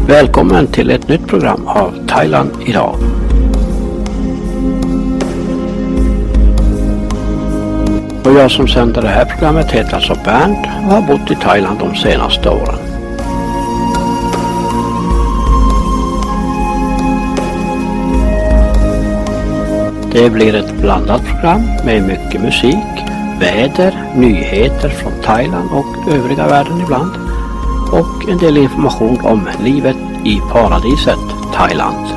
Välkommen till ett nytt program av Thailand idag. Och jag som sänder det här programmet heter alltså Bernt och har bott i Thailand de senaste åren. Det blir ett blandat program med mycket musik, väder, nyheter från Thailand och övriga världen ibland och en del information om livet i paradiset Thailand.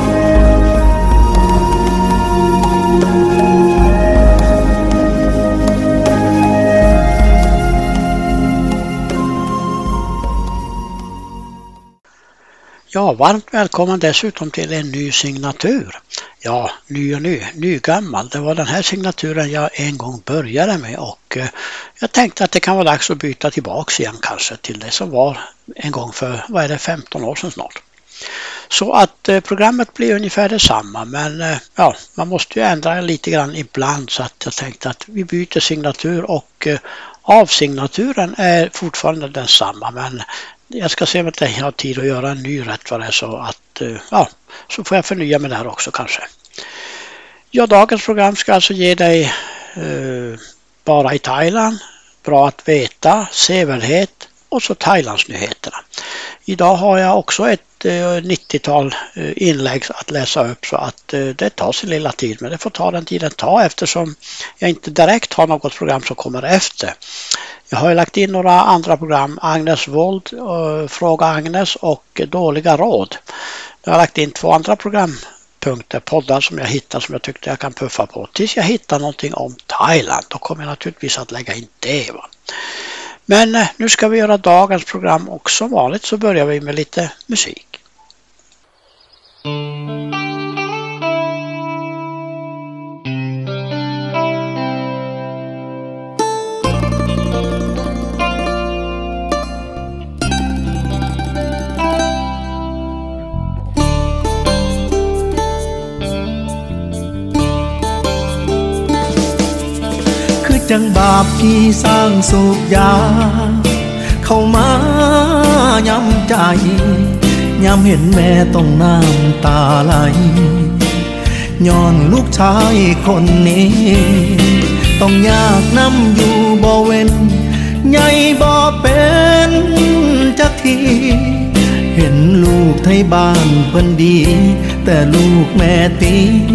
Ja, varmt välkommen dessutom till en ny signatur. Ja, ny gammal. Det var den här signaturen jag en gång började med och jag tänkte att det kan vara dags att byta tillbaks igen kanske till det som var en gång för, 15 år sedan snart. Så att programmet blir ungefär detsamma, men ja, man måste ju ändra lite grann ibland, så att jag tänkte att vi byter signatur och avsignaturen är fortfarande densamma, men jag ska se om jag har tid att göra en ny rätt för det, så att så får jag förnya med det här också kanske. Ja, dagens program ska alltså ge dig bara i Thailand, bra att veta, sevärdhet och så Thailandsnyheterna. Idag har jag också ett 90-tal inlägg att läsa upp, så att det tar sin lilla tid, men det får ta den tiden ta eftersom jag inte direkt har något program som kommer efter. Jag har lagt in några andra program, Agnes Våld, Fråga Agnes och Dåliga råd. Jag har lagt in 2 andra programpunkter, poddar som jag hittar som jag tyckte jag kan puffa på. Tills jag hittar någonting om Thailand, då kommer jag naturligtvis att lägga in det. Men nu ska vi göra dagens program och som vanligt så börjar vi med lite musik. จังบาปที่สร้างสูบยาเข้ามายำใจยำเห็นแม่ต้องน้ำตาไหลย้อนลูกชายคนนี้ต้องยากน้ำอยู่บ่เว้นใหญ่บ่เป็นจักทีเห็นลูกไทยบ้านเพิ่นดีแต่ลูกแม่ตี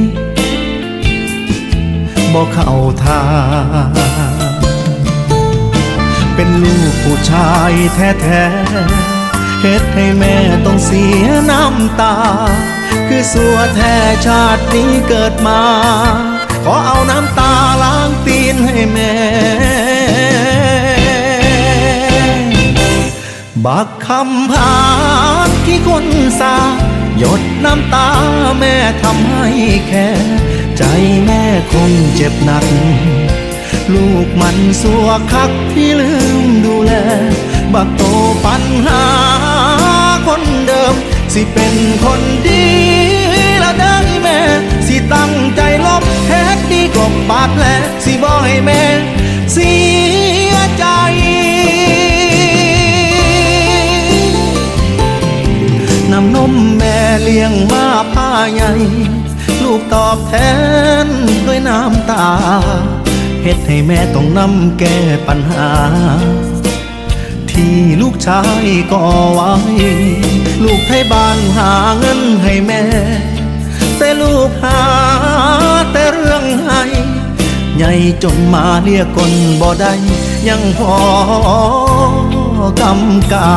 บ่เข้าทางเป็นลูกผู้ชายแท้ๆเฮ็ดให้แม่ต้องเสียน้ำตาคือสัวแท้ชาตินี้เกิดมาขอเอาน้ำตาล้างตีนให้แม่บักคำพานที่คนสาหยดน้ำตาแม่ทำให้แค่ใจแม่คงเจ็บหนักลูกมันสัวคักที่ลืมดูแลบักโตปัญหาคนเดิมสิเป็นคนดีละได้แม่สิตั้งใจลบแท้ดีกบบาดแผลสิบ่ให้แม่เสียใจน้ำนมแม่เลี้ยงมาผ้าใหญ่ลูกตอบแทนด้วยน้ำตาเฮ็ดให้แม่ต้องนำแก้ปัญหาที่ลูกชายก่อไว้ลูกไทยบ้านหาเงินให้แม่แต่ลูกหาแต่เรื่องให้ใหญ่จนมาเรียกคนบ่ได้ยังพอกำกา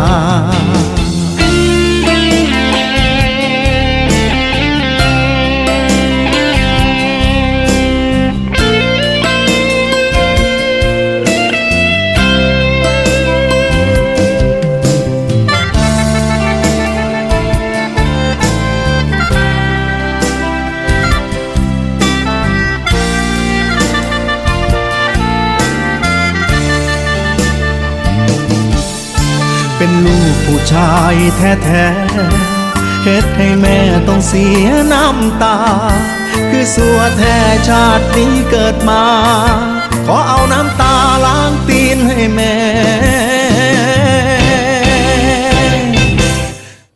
เป็นลูกผู้ชายแท้ๆเฮ็ดให้แม่ต้องเสียน้ำตาคือสัวแท้ชาตินี้เกิดมาขอเอาน้ำตาล้างตีนให้แม่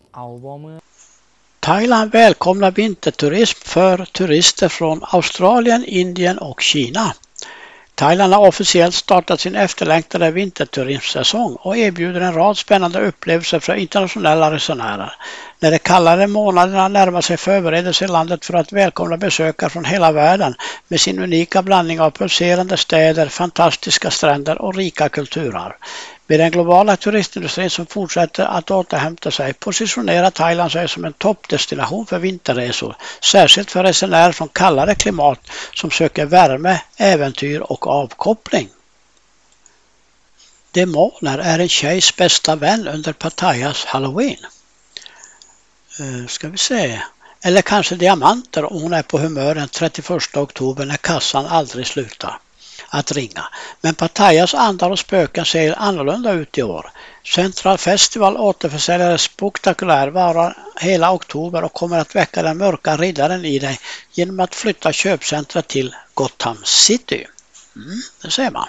Thailand välkomnar vinterturism för turister från Australien, Indien och Kina. Thailand har officiellt startat sin efterlängtade vinterturismsäsong och erbjuder en rad spännande upplevelser för internationella resenärer. När de kallare månaderna närmar sig förbereder sig landet för att välkomna besökare från hela världen med sin unika blandning av pulserande städer, fantastiska stränder och rika kulturarv. Med den globala turistindustrin som fortsätter att återhämta sig positionerar Thailand sig som en toppdestination för vinterresor, särskilt för resenärer från kallare klimat som söker värme, äventyr och avkoppling. Demoner är en tjejs bästa vän under Pattayas Halloween. Ska vi se. Eller kanske diamanter om hon är på humör den 31 oktober när kassan aldrig slutar att ringa. Men Pattayas andar och spöken ser annorlunda ut i år. Central Festival återförsäljare spektakulär varar hela oktober och kommer att väcka den mörka riddaren i dig genom att flytta köpcentret till Gotham City. Det ser man.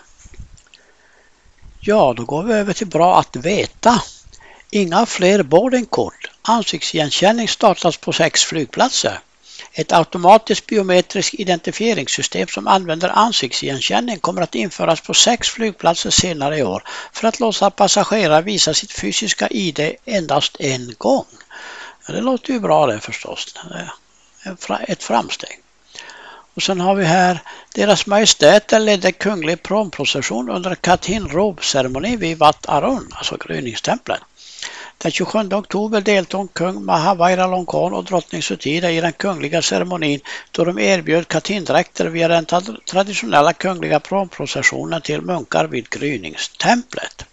Ja, då går vi över till bra att veta. Inga fler boardingkort. Ansiktsigenkänning startas på 6 flygplatser. Ett automatiskt biometriskt identifieringssystem som använder ansiktsigenkänning kommer att införas på 6 flygplatser senare i år för att låta passagerare visa sitt fysiska ID endast en gång. Ja, det låter ju bra det förstås. Det är ett framsteg. Och sen har vi här deras majestäter ledde kunglig promprocession under Kathin-rob-ceremoni vid Wat Arun, alltså gryningstemplet. Den 27 oktober deltog kung Maha Vajiralongkorn och drottning Sutida i den kungliga ceremonin då de erbjöd katindräkter via den traditionella kungliga promprocessionen till munkar vid gryningstemplet.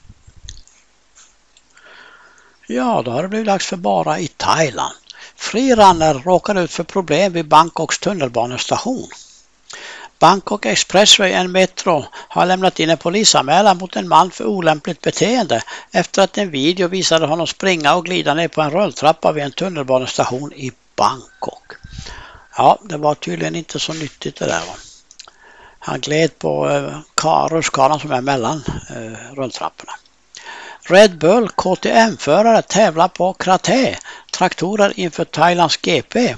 Ja, då har det blivit dags för bara i Thailand. Freerunner råkar ut för problem vid Bangkoks tunnelbanestation. Bangkok Expressway and Metro har lämnat in en polisanmälan mot en man för olämpligt beteende efter att en video visade honom springa och glida ner på en rulltrappa vid en tunnelbanestation i Bangkok. Ja, det var tydligen inte så nyttigt det där. Han gled på rutschkanan som är mellan rulltrapporna. Red Bull KTM-förare tävlar på karate, traktorer inför Thailands GP.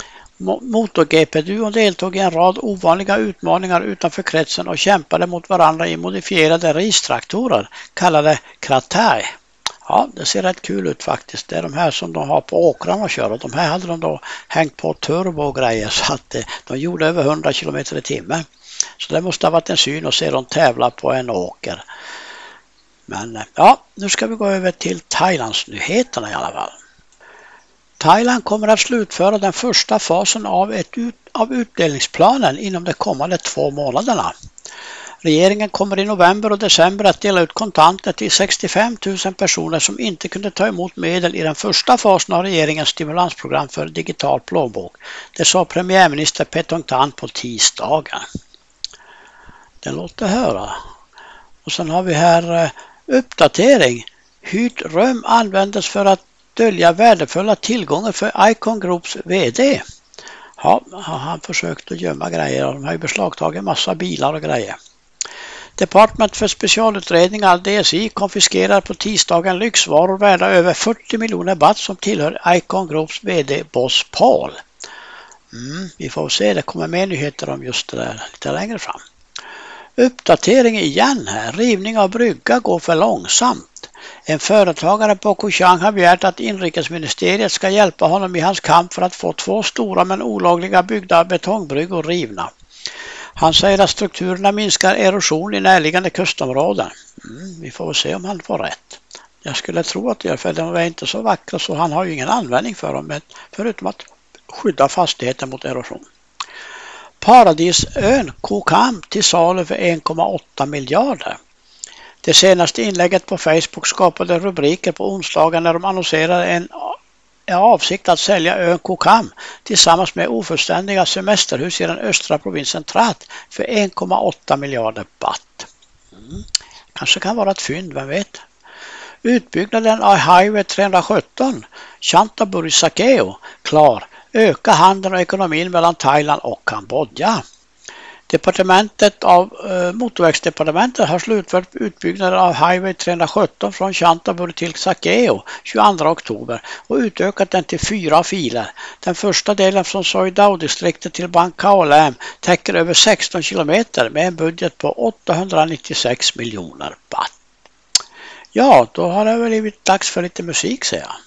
MotoGP-duon deltog i en rad ovanliga utmaningar utanför kretsen och kämpade mot varandra i modifierade ristraktorer kallade Kratai. Ja, det ser rätt kul ut faktiskt. Det är de här som de har på åkrarna och kör. Och de här hade de då hängt på turbo och grejer så att de gjorde över 100 km i timmen. Så det måste ha varit en syn att se dem tävla på en åker. Men ja, nu ska vi gå över till Thailands nyheterna i alla fall. Thailand kommer att slutföra den första fasen av utdelningsplanen inom de kommande 2 månaderna. Regeringen kommer i november och december att dela ut kontanter till 65 000 personer som inte kunde ta emot medel i den första fasen av regeringens stimulansprogram för digital plånbok. Det sa premiärminister Paetongtarn på tisdagen. Det låter höra. Och sen har vi här uppdatering. Hyrt rum användes för att dölja värdefulla tillgångar för Icon Groups vd. Ja, han försökt att gömma grejer och de har ju beslagtagit en massa bilar och grejer. Departement för specialutredningar, DSI, konfiskerar på tisdagen lyxvaror värda över 40 miljoner baht som tillhör Icon Groups vd Boss Paul. Vi får se, det kommer mer nyheter om just det där lite längre fram. Uppdatering igen här. Rivning av brygga går för långsamt. En företagare på Koh Chang har begärt att inrikesministeriet ska hjälpa honom i hans kamp för att få 2 stora men olagliga byggda betongbryggor rivna. Han säger att strukturerna minskar erosion i närliggande kustområden. Vi får se om han får rätt. Jag skulle tro att det gör, för de är inte så vackra så han har ju ingen användning för dem förutom att skydda fastigheten mot erosion. Paradisön Koh Kam till salu för 1,8 miljarder. Det senaste inlägget på Facebook skapade rubriker på onsdagen när de annonserade en avsikt att sälja ön Koh Kam tillsammans med ofullständiga semesterhus i den östra provinsen Trat för 1,8 miljarder baht. Kanske kan vara ett fynd, vem vet. Utbyggnaden av Highway 317 Chantaburi-Sakeo klar. Öka handeln och ekonomin mellan Thailand och Kambodja. Motorvägsdepartementet har slutfört utbyggnaden av Highway 317 från Chantaburi till Sakeo 22 oktober och utökat den till 4 filer. Den första delen från Soidao-distriktet till Bankaolem täcker över 16 kilometer med en budget på 896 miljoner baht. Ja, då har det väl blivit dags för lite musik, säger jag.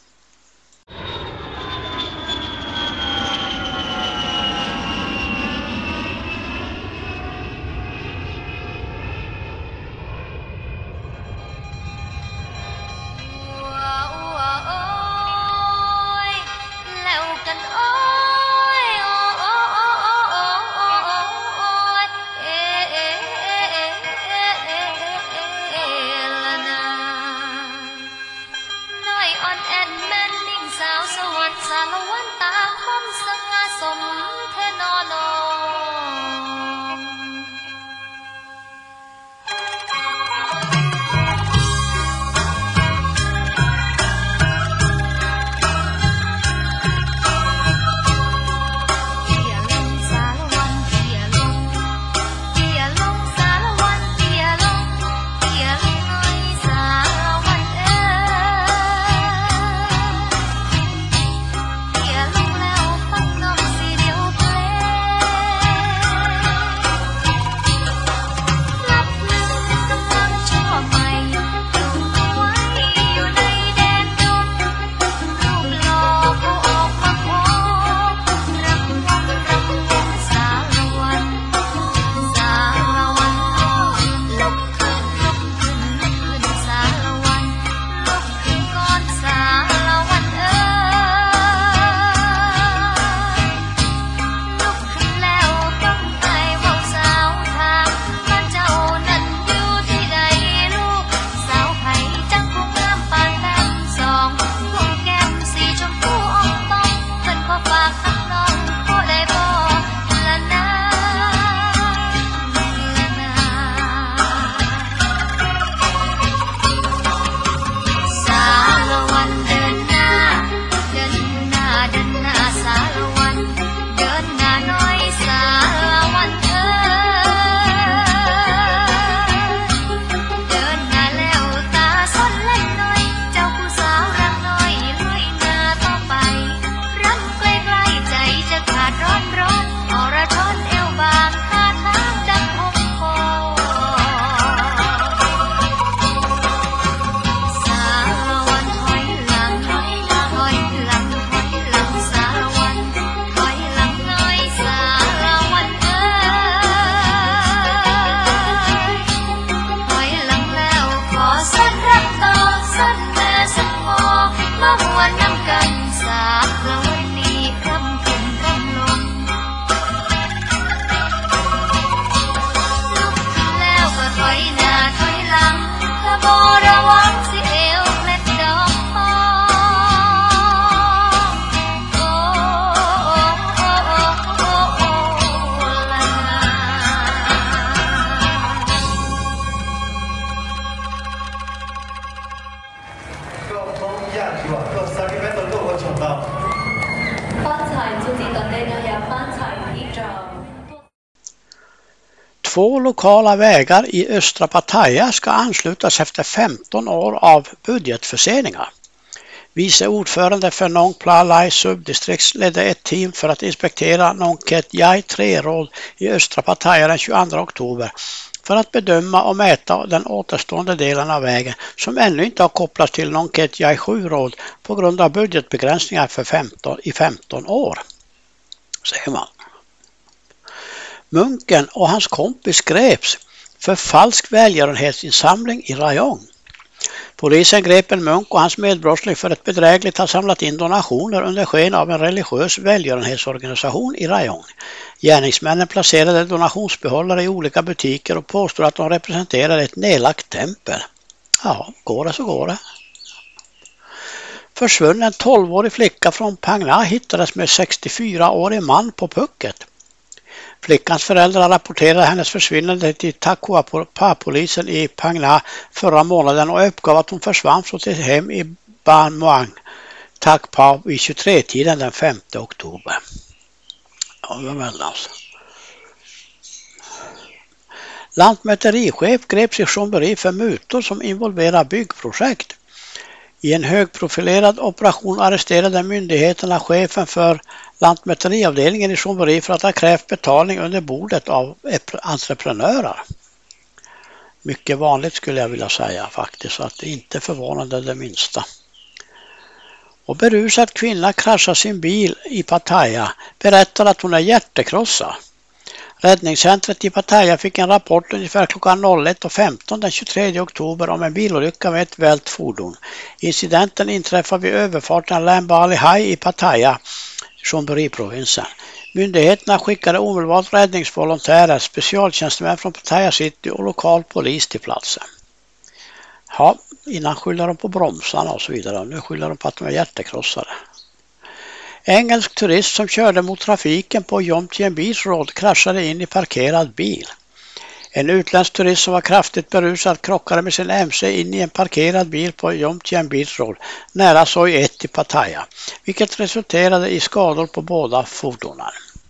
Två lokala vägar i östra Pattaya ska anslutas efter 15 år av budgetförseningar. Vice ordförande för Nong Plalai subdistrikt ledde ett team för att inspektera Nong Ket Yai 3-råd i östra Pattaya den 22 oktober för att bedöma och mäta den återstående delen av vägen som ännu inte har kopplats till Nong Ket Yai 7-råd på grund av budgetbegränsningar för 15 år, säger man. Munken och hans kompis greps för falsk välgörenhetsinsamling i Rayong. Polisen grep en munk och hans medbrottsling för ett bedrägligt har samlat in donationer under sken av en religiös välgörenhetsorganisation i Rayong. Gärningsmännen placerade donationsbehållare i olika butiker och påstod att de representerade ett nedlagt tempel. Ja, går det så går det. Försvunnen 12-årig flicka från Phang Nga hittades med 64-årig man på Phuket. Flickans föräldrar rapporterade hennes försvinnande till Tha Coa-polisen i Phang Nga förra månaden och uppgav att hon försvann från sitt hem i Ban Muang, Tha Coa vid 23-tiden den 5 oktober. Ja, det var väl alltså. Lantmäterichef greps i Chambéry för mutor som involverar byggprojekt. I en högprofilerad operation arresterade myndigheterna chefen för lantmäteriavdelningen i Chambéry för att ha krävt betalning under bordet av entreprenörer. Mycket vanligt skulle jag vilja säga faktiskt, så att det inte är förvånande det minsta. Och berusad kvinna kraschar sin bil i Pattaya, berättar att hon är hjärtekrossad. Räddningscentret i Pattaya fick en rapport ungefär klockan 01.15 den 23 oktober om en bilolycka med ett vält fordon. Incidenten inträffade vid överfarten Lambali High i Pattaya, Chambéry-provinsen. Myndigheterna skickade omedelbart räddningsvolontärer, specialtjänstemän från Pattaya City och lokal polis till platsen. Ja, innan skyller de på bromsarna och så vidare. Nu skyller de på att de är hjärtekrossade. Engelsk turist som körde mot trafiken på Jomtien Beach Road kraschade in i parkerad bil. En utländsk turist som var kraftigt berusad krockade med sin MC in i en parkerad bil på Jomtien Beach Road nära Soi 1 i Pattaya, vilket resulterade i skador på båda fordonen.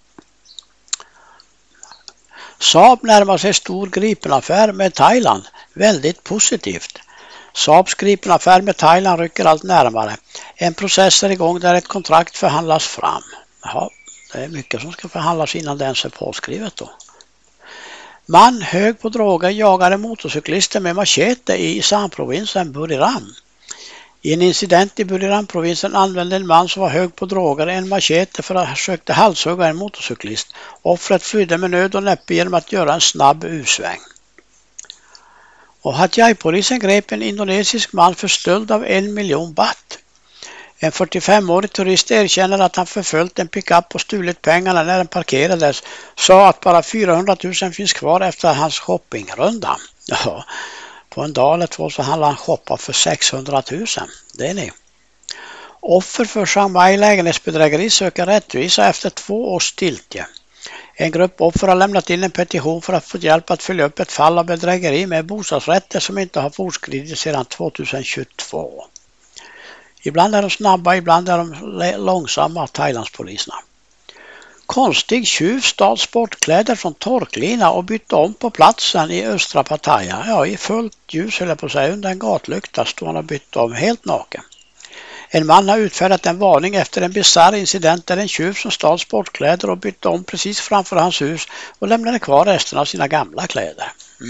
Saab närmar sig stor gripenaffär med Thailand. Väldigt positivt. Saabs gripenaffär med Thailand rycker allt närmare. En process är igång där ett kontrakt förhandlas fram. Jaha, det är mycket som ska förhandlas innan det ens är påskrivet då. Man hög på droger jagade motorcyklister med machete i Isan-provinsen Buriram. I en incident i Buriram-provinsen använde en man som var hög på droger en machete för att försöka halshugga en motorcyklist. Offret flydde med nöd och näppe genom att göra en snabb U-sväng. Och Hatay-polisen grep en indonesisk man för stöld av 1 miljon baht. En 45-årig turist erkänner att han förföljt en pickup och stulit pengarna när den parkerades. Sa att bara 400 000 finns kvar efter hans shoppingrunda. Ja, på en dag eller två så hann han shoppa för 600 000. Det är ni. Offer för Chiang Mai lägenhetsbedrägeri söker rättvisa efter 2 års stiltje. En grupp offer har lämnat in en petition för att få hjälp att följa upp ett fall av bedrägeri med bostadsrätter som inte har fortskridit sedan 2022. Ibland är de snabba, ibland är de långsamma, Thailandspoliserna. Konstig tjuv stal sportkläder från torklina och bytte om på platsen i östra Pattaya. Ja, i fullt ljus höll jag på att säga, under en gatlykta stod han och bytte om helt naken. En man har utfärdat en varning efter en bizarr incident där en tjuv som stal sportkläder och bytte om precis framför hans hus och lämnade kvar resten av sina gamla kläder.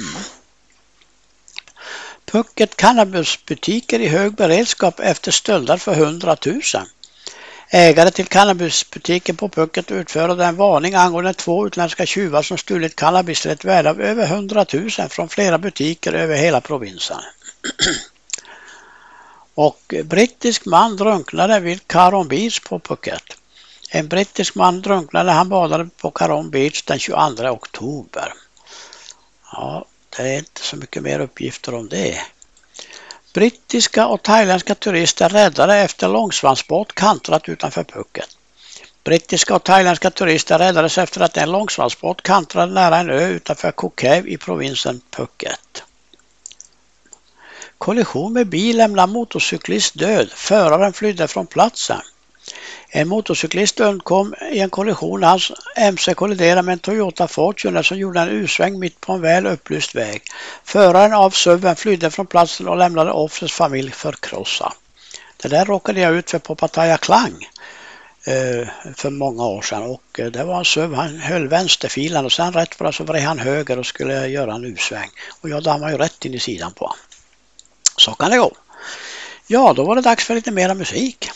Phuket cannabisbutiker i hög beredskap efter stölder för 100 000. Ägare till cannabisbutiken på Phuket utförde en varning angående 2 utländska tjuvar som stulit cannabis till ett värde av över 100 000 från flera butiker över hela provinsen. Och brittisk man drunknade vid Caron Beach på Phuket. En brittisk man drunknade när han badade på Caron Beach den 22 oktober. Ja, det är inte så mycket mer uppgifter om det. Brittiska och thailändska turister räddade efter långsvansbåt kantrat utanför Phuket. Brittiska och thailändska turister räddades efter att en långsvansbåt kantrade nära en ö utanför Koh Cave i provinsen Phuket. Kollision med bil lämnar motorcyklist död. Föraren flydde från platsen. En motorcyklist undkom i en kollision när hans MC kolliderade med en Toyota Fortuner som gjorde en U-sväng mitt på en väl upplyst väg. Föraren av SUVen flydde från platsen och lämnade offrets familj förkrossad. Det där råkade jag ut för på Pattaya Klang för många år sedan, och det var en SUV. Han höll vänsterfilen och sen rätt för så vred han höger och skulle göra en U-sväng. Och jag dammade ju rätt in i sidan på. Så kan det gå. Ja, då var det dags för lite mera musik.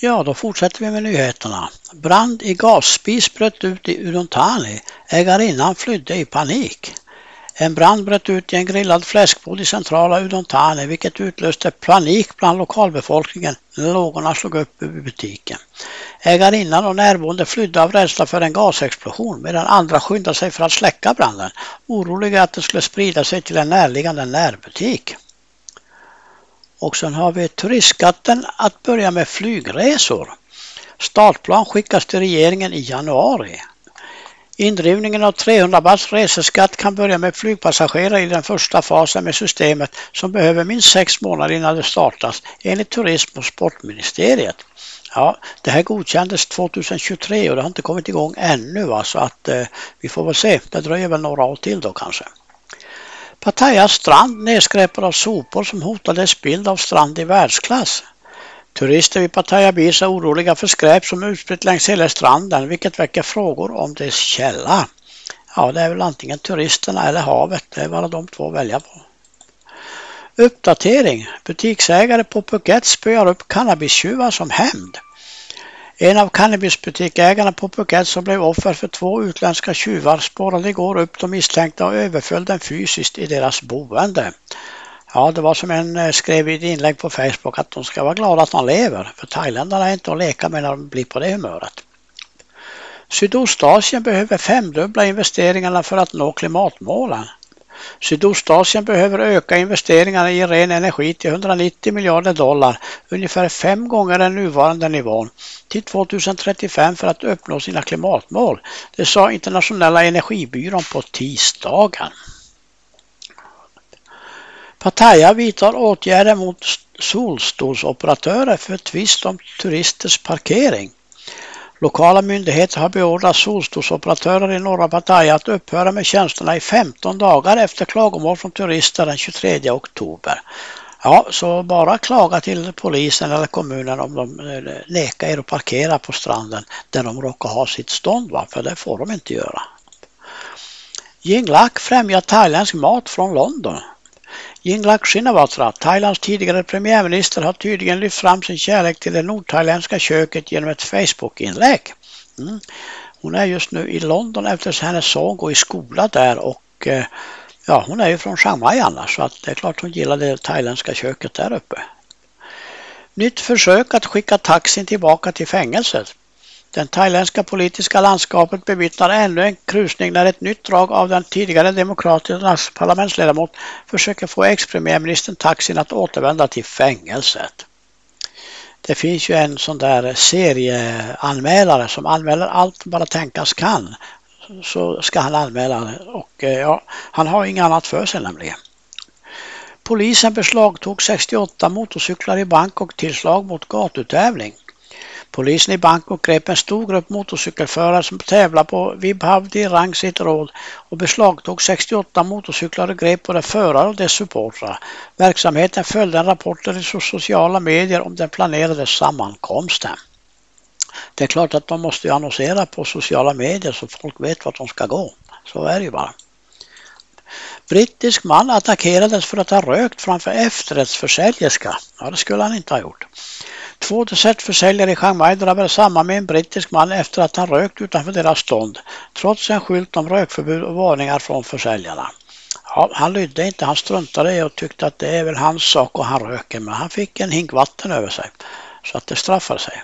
Ja, då fortsätter vi med nyheterna. Brand i gasspis bröt ut i Udontani. Ägarinnan flydde i panik. En brand bröt ut i en grillad fläskbod i centrala Udontani, vilket utlöste panik bland lokalbefolkningen när lågorna slog upp i butiken. Ägarinnan och närboende flydde av rädsla för en gasexplosion, medan andra skyndade sig för att släcka branden, oroliga att det skulle sprida sig till en närliggande närbutik. Och sen har vi turistskatten att börja med flygresor. Startplan skickas till regeringen i januari. Indrivningen av 300 bahts reseskatt kan börja med flygpassagerare i den första fasen med systemet som behöver minst 6 månader innan det startas, enligt Turism- och sportministeriet. Ja, det här godkändes 2023 och det har inte kommit igång ännu, så att vi får väl se. Det dröjer väl några år till då kanske. Pattayas strand nedskräpad av sopor som hotade bild av strand i världsklass. Turister vid Pattaya Beach är oroliga för skräp som är utspritt längs hela stranden, vilket väcker frågor om dess källa. Ja, det är väl antingen turisterna eller havet, det är bara de två att välja på. Uppdatering. Butiksägare på Phuket spöar upp cannabistjuvar som hämnd. En av cannabisbutikägarna på Phuket som blev offer för 2 utländska tjuvar spårade igår upp de misstänkta och överföll dem fysiskt i deras boende. Ja, det var som en skrev i ett inlägg på Facebook att de ska vara glada att de lever, för thailändarna är inte att leka med när de blir på det humöret. Sydostasien behöver 5-dubbla investeringarna för att nå klimatmålen. Sydostasien behöver öka investeringarna i ren energi till $190 miljarder, ungefär 5 gånger den nuvarande nivån, till 2035 för att uppnå sina klimatmål. Det sa Internationella energibyrån på tisdagen. Pattaya vidtar åtgärder mot solstolsoperatörer för tvist om turisters parkering. Lokala myndigheter har beordrat solstolsoperatörer i norra Pattaya att upphöra med tjänsterna i 15 dagar efter klagomål från turister den 23 oktober. Ja, så bara klaga till polisen eller kommunen om de nekar er att parkera på stranden där de råkar ha sitt stånd, för det får de inte göra. Yingluck främjar thailändsk mat från London. Yingluck Shinawatra, Thailands tidigare premiärminister, har tydligen lyft fram sin kärlek till det nordthailändska köket genom ett Facebook-inlägg. Hon är just nu i London eftersom hennes son går i skola där och hon är ju från Chiang Mai annars, så att det är klart hon gillar det thailändska köket där uppe. Nytt försök att skicka taxin tillbaka till fängelset. Den thailändska politiska landskapet bevittnar ännu en krusning när ett nytt drag av den tidigare demokraternas parlamentsledamot försöker få ex-premiärministern Thaksin att återvända till fängelset. Det finns ju en sån där serieanmälare som anmäler allt bara tänkas kan. Så ska han anmäla och han har inget annat för sig nämligen. Polisen beslagtog 68 motorcyklar i Bangkok till slag mot gatutävling. Polisen i Bangkok grep en stor grupp motorcykelförare som tävlar på Vibhavdi Rangsit Road och beslagtog 68 motorcyklar och grep både förare och dess supportrar. Verksamheten följde rapporter i sociala medier om den planerade sammankomsten. Det är klart att de måste annonsera på sociala medier så folk vet vart de ska gå. Så är det ju bara. Brittisk man attackerades för att ha rökt framför efterrättsförsäljerska. Ja, det skulle han inte ha gjort. 2 desertförsäljare i Chiang Mai drabbade samman med en brittisk man efter att han rökt utanför deras stånd, trots en skylt om rökförbud och varningar från försäljarna. Ja, han lydde inte, han struntade i och tyckte att det är väl hans sak och han röker, men han fick en hink vatten över sig, så att det straffar sig.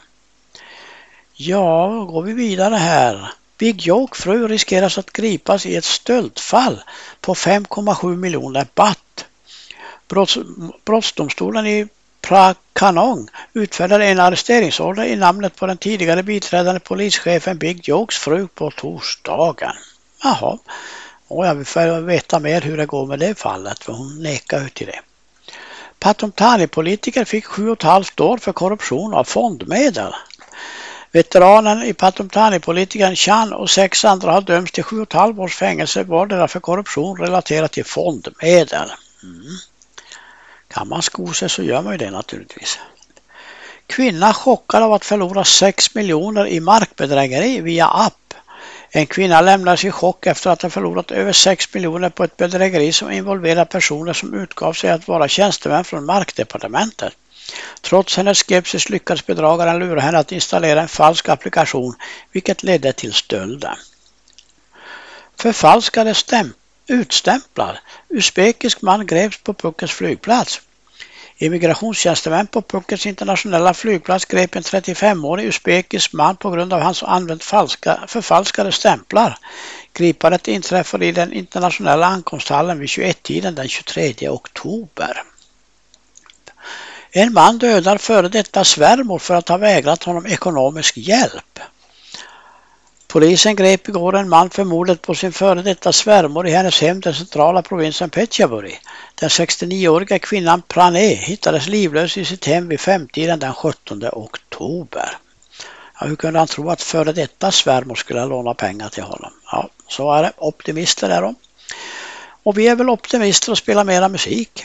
Ja, då går vi vidare här. Big Joke fru riskeras att gripas i ett stöldfall på 5,7 miljoner baht. Brottsdomstolen i Prakanong utfärdade en arresteringsorder i namnet på den tidigare biträdande polischefen Big Jokes fru på torsdagen. Jaha, och jag vill veta mer hur det går med det fallet, för hon nekar ut i det. Pathum Thani-politiker fick 7,5 år för korruption av fondmedel. Veteranen i Pathum Thani-politikern Chan och 6 andra har dömts till 7,5 års fängelse vardera för korruption relaterat till fondmedel. Kan man sko sig så gör man ju det naturligtvis. Kvinna chockad av att förlora 6 miljoner i markbedrägeri via app. En kvinna lämnades i chock efter att ha förlorat över 6 miljoner på ett bedrägeri som involverar personer som utgav sig att vara tjänstemän från markdepartementet. Trots hennes skepsis lyckades bedragaren lura henne att installera en falsk applikation, vilket ledde till stölden. Förfalskade utstämplar. Uzbekisk man greps på Phuket flygplats. Immigrationstjänstemän på Phukets internationella flygplats grep en 35-årig uzbekisk man på grund av hans använt förfalskade stämplar. Gripandet inträffade i den internationella ankomsthallen vid 21-tiden den 23 oktober. En man dödar före detta svärmor för att ha vägrat honom ekonomisk hjälp. Polisen grep igår en man för mordet på sin före detta svärmor i hennes hem, den centrala provinsen Phetchaburi. Den 69-åriga kvinnan Pranay hittades livlös i sitt hem vid 5-tiden den 17 oktober. Ja, hur kunde han tro att före detta svärmor skulle låna pengar till honom? Ja, så är det. Optimister är de. Och vi är väl optimister och spelar mera musik.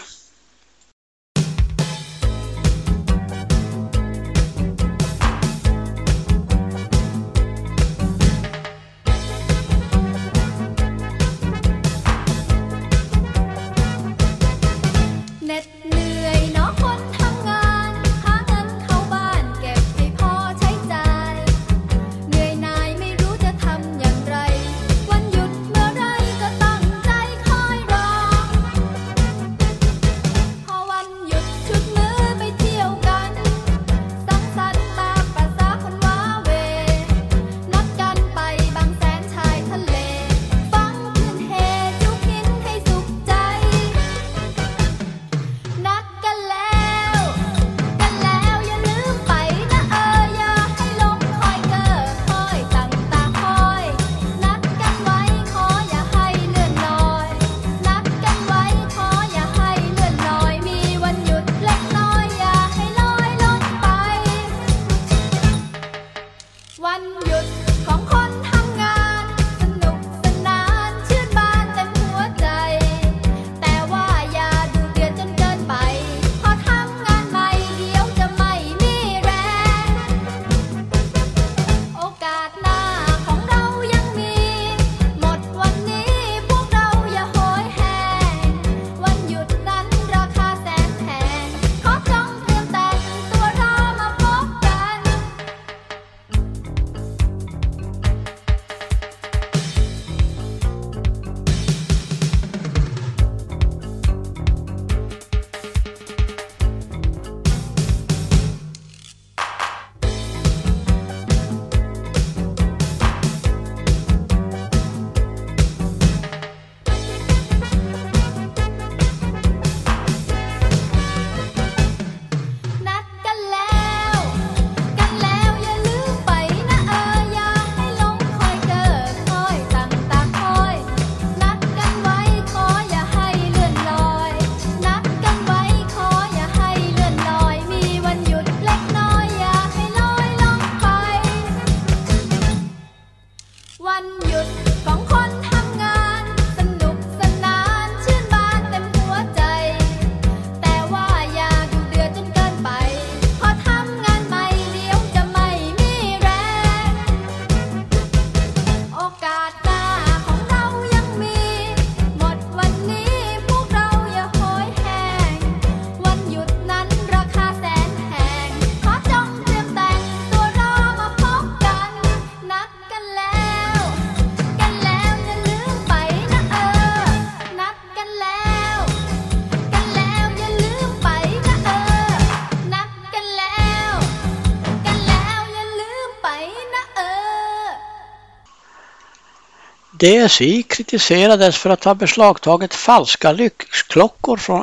DSI kritiserades för att ha beslagtagit falska lyxklockor från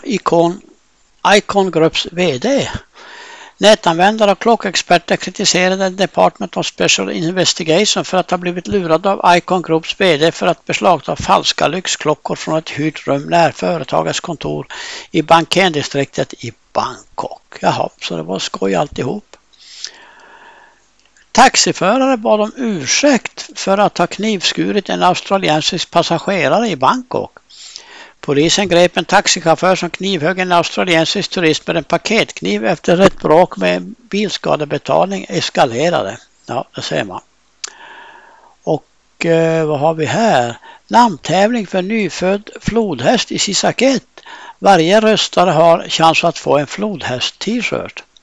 Icon Groups vd. Nätanvändare och klockexperter kritiserade Department of Special Investigation för att ha blivit lurad av Icon Groups vd för att beslagta falska lyxklockor från ett hyrt rum nära företagets kontor i Bangkok-distriktet i Bangkok. Jaha, så det var skoj alltihop. Taxiförare bad om ursäkt för att ha knivskurit en australiensisk passagerare i Bangkok. Polisen grep en taxichaufför som knivhögg en australiensisk turist med en paketkniv efter ett bråk med bilskadebetalning eskalerade. Ja, det ser man. Och vad har vi här? Namntävling för nyfödd flodhäst i Sisaket. Varje röstare har chans att få en flodhäst-t-shirt.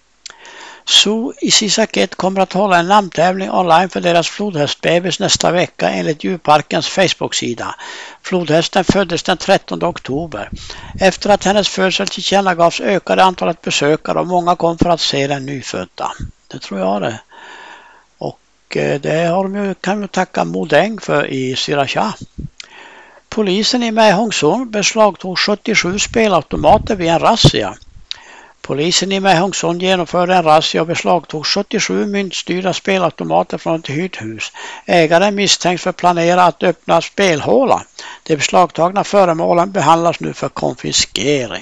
Zoo i Sisaket kommer att hålla en namntävling online för deras flodhästbebis nästa vecka enligt djurparkens Facebook-sida. Flodhästen föddes den 13 oktober. Efter att hennes födsel tillkännagavs ökade antalet besökare och många kom för att se den nyfödda. Det tror jag det. Och det har de ju, kan vi tacka Modeng för i Sriracha. Polisen i Mähångsson beslagtog 77 spelautomater vid en razzia. Polisen i Mähångsson genomförde en razzia och beslagtog 77 myntstyrda spelautomater från ett hyrt hus. Ägaren misstänks för planera att öppna spelhåla. De beslagtagna föremålen behandlas nu för konfiskering.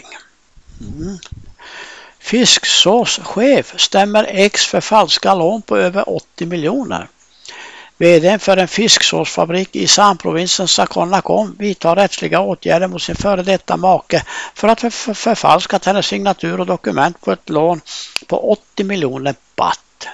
Fisksårschef stämmer ex för falska lån på över 80 miljoner. VD för en fisksårsfabrik i Samprovinsen Sakonakom vidtar rättsliga åtgärder mot sin före detta make för att förfalskat hennes signatur och dokument på ett lån på 80 miljoner baht.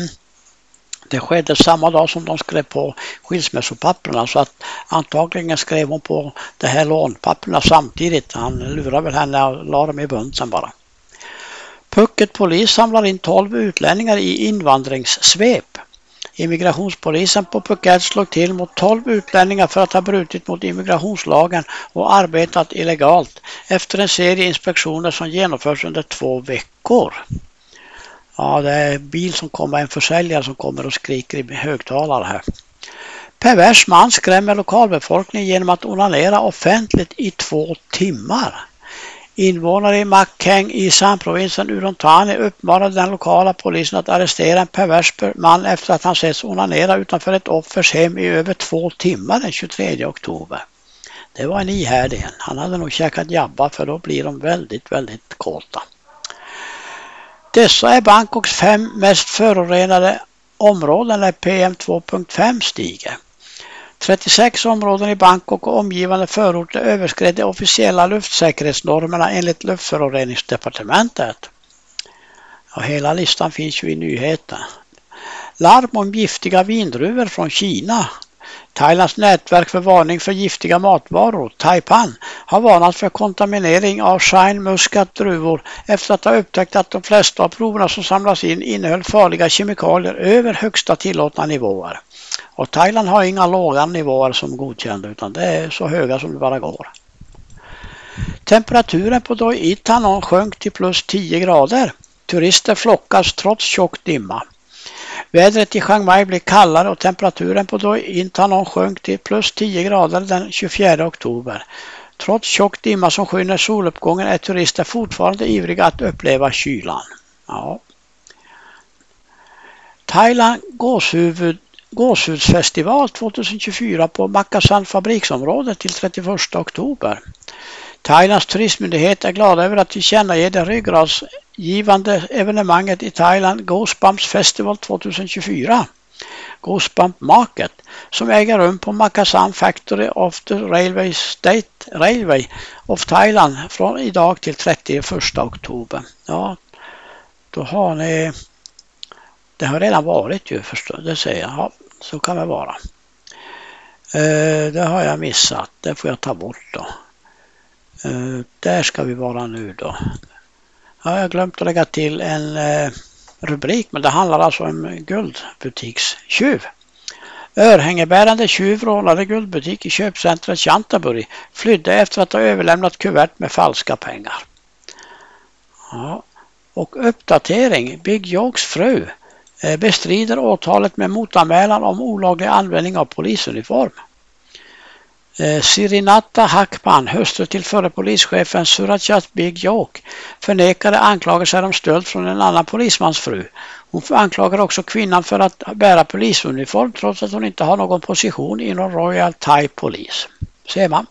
Det skedde samma dag som de skrev på skilsmässopapperna, så att antagligen skrev hon på det här lånpapperna samtidigt. Han lurade väl henne och la dem i bunten bara. Phuket polis samlar in 12 utlänningar i invandringssvep. Immigrationspolisen på Phuket slog till mot 12 utlänningar för att ha brutit mot immigrationslagen och arbetat illegalt efter en serie inspektioner som genomförs under 2 veckor. Ja, det är bil som kommer, en försäljare som kommer och skriker i högtalare här. Pervers man skrämmer lokalbefolkningen genom att onanera offentligt i 2 timmar. Invånare i Makheng i Samprovinsen Udon uppmanade den lokala polisen att arrestera en pervers man efter att han setts onanera utanför ett offers hem i över 2 timmar den 23 oktober. Det var en ihärdig. Han hade nog käkat jabba, för då blir de väldigt, väldigt kåta. Dessa är Bangkoks 5 mest förorenade områden där PM 2.5 stiger. 36 områden i Bangkok och omgivande förorter överskred de officiella luftsäkerhetsnormerna enligt luftföroreningsdepartementet. Ja, hela listan finns ju i nyheten. Larm om giftiga vindruvor från Kina. Thailands nätverk för varning för giftiga matvaror, Taipan, har varnat för kontaminering av Shine Muscat-druvor efter att ha upptäckt att de flesta av proverna som samlas in innehöll farliga kemikalier över högsta tillåtna nivåer. Och Thailand har inga låga nivåer som godkända, utan det är så höga som det bara går. Temperaturen på Doi Itanon sjönk till plus 10 grader. Turister flockas trots tjock dimma. Vädret i Chiang Mai blev kallare och temperaturen på Doi Itanon sjönk till plus 10 grader den 24 oktober. Trots tjock dimma som skiner soluppgången är turister fortfarande ivriga att uppleva kylan. Ja. Thailand Gåshudsfestival 2024 på Makassan fabriksområde till 31 oktober. Thailands turistmyndighet är glad över att tillkännage det ryggradsgivande evenemanget i Thailand Goosebumps Festival 2024. Goosebump Market, som äger rum på Makassan Factory of the Railway State Railway of Thailand från idag till 31 oktober. Ja, då har ni... Det har redan varit ju, förstår det säger jag. Ja, så kan det vara. Det har jag missat. Det får jag ta bort då. Där ska vi vara nu då. Ja, jag har glömt att lägga till en rubrik, men det handlar alltså om guldbutikstjuv. Örhängebärande tjuv rånade guldbutik i köpcentret Chantaburi, flydde efter att ha överlämnat kuvert med falska pengar. Ja. Och uppdatering, Big Jokes fru bestrider åtalet med motanmälan om olaglig användning av polisuniform. Sirinata Hakpan, hustru till förre polischefen Surajat Big Joke, förnekade anklagelser om stöld från en annan polismans fru. Hon anklagar också kvinnan för att bära polisuniform trots att hon inte har någon position inom Royal Thai Police. Ser man.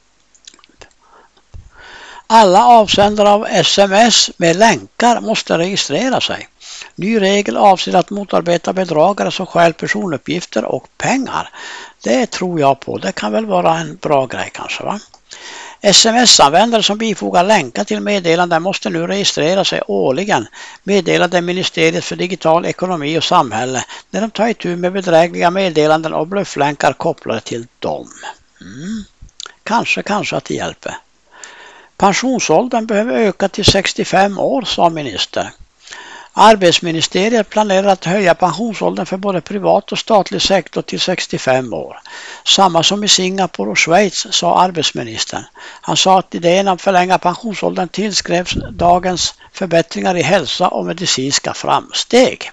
Alla avsändare av sms med länkar måste registrera sig. Ny regel avser att motarbeta bedragare som stjäl personuppgifter och pengar. Det tror jag på. Det kan väl vara en bra grej kanske, va? SMS-användare som bifogar länkar till meddelanden måste nu registrera sig årligen, meddelade Ministeriet för digital ekonomi och samhälle, när de tar itu med bedrägliga meddelanden och blufflänkar kopplade till dem. Kanske att det hjälper. Pensionsåldern behöver öka till 65 år, sa minister. Arbetsministeriet planerar att höja pensionsåldern för både privat och statlig sektor till 65 år. Samma som i Singapore och Schweiz, sa arbetsministern. Han sa att idén att förlänga pensionsåldern tillskrevs dagens förbättringar i hälsa och medicinska framsteg.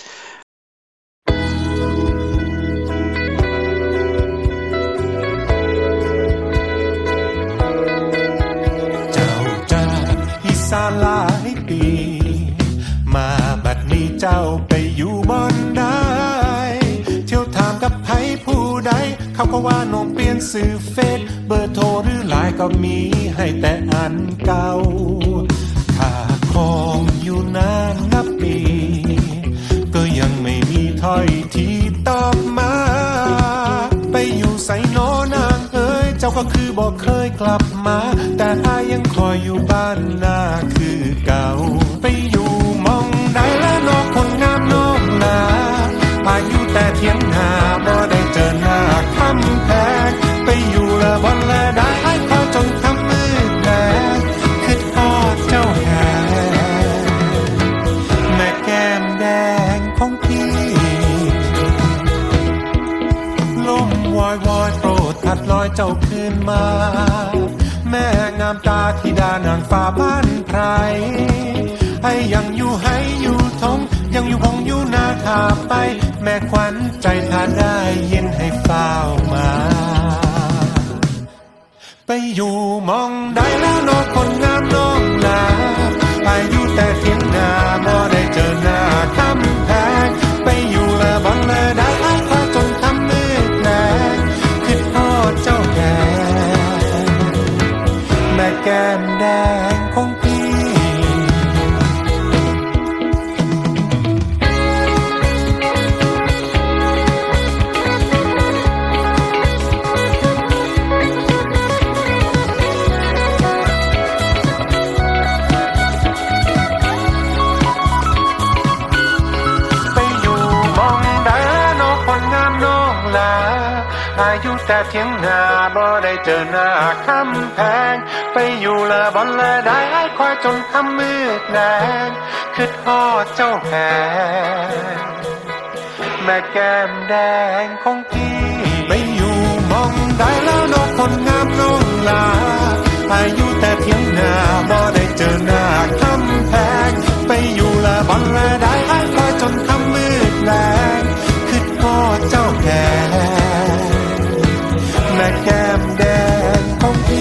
มาบัดนี้เจ้าไปอยู่บ่อนใดเที่ยวถามกับไผผู้ใดเขาก็ว่าน้องเปลี่ยนชื่อเฟซเบอร์โทรหรือไลน์ก็มีให้แต่อันเก่าค่าของอยู่นานนับปีก็ยังไม่มีถ้อยทีตอบมาไปอยู่ไสน้อนางเอ้ยเจ้าก็คือบ่เคยกลับมาแต่อ้ายยังคอยอยู่บ้านนาคือเก่าไปอยู่มองได้แล้วน้องคนงามน้องนาพาอยู่แต่เทียงนาบ่ได้เจอหน้าคำแพงไปอยู่ละบ่อนละได้อ้ายขอจนคำมืดแดงคิดฮอดเจ้าแหแม่แก้มแดงของพี่ลมวอยวอยโปรดพัดลอยเจ้าคืนมาแม่งามตาธิดานางฟ้าบ้านไพรให้ยังอยู่ให้อยู่ทงยังอยู่พงอยู่นาทาไปแม่ขวัญใจถ้าได้ยินให้เฝ้ามาไปอยู่มองได้แล้วน้องคนงามน้องนาไปอยู่แต่เทียงนาบ่ได้เจอหน้าคำแพงไปอยู่ละบ่อนละได้อ้ายขอจนคำมืดแดงคิดฮอดเจ้าแดงแม่แก้มแดงของพี่อายุแต่เทียงนาบ่ได้เจอหน้าคำแพงไปอยู่ละบ่อนละได้อ้ายคอยจนคำมืดแดงคิดฮอดเจ้าแหแม่แก้มแดงของพี่ไปอยู่มองได้แล้วน้องคนงามน้องลาอายุแต่เทียงนาบ่ได้เจอหน้าคำแพงไปอยู่ละบ่อนละได้อ้ายคอยจนคำมืดแดงคิดฮอดเจ้าแหแม่แก้มแดงของพี่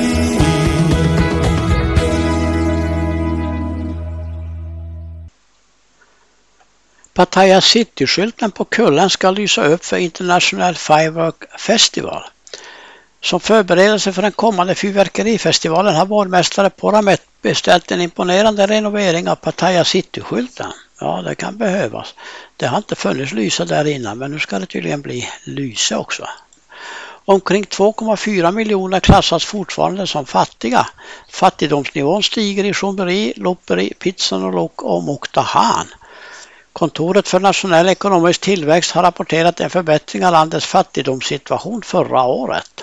Pattaya City-skylten på kullen ska lysa upp för International Firework Festival. Som förberedelse för den kommande fyrverkerifestivalen har vårmästare Poramet beställt en imponerande renovering av Pattaya City-skylten. Ja, det kan behövas. Det har inte funnits lysa där innan, men nu ska det tydligen bli lyse också. Omkring 2,4 miljoner klassas fortfarande som fattiga. Fattigdomsnivån stiger i Chonburi, Lopburi, Phitsanulok och Mukdahan. Kontoret för nationell ekonomisk tillväxt har rapporterat en förbättring av landets fattigdomssituation förra året.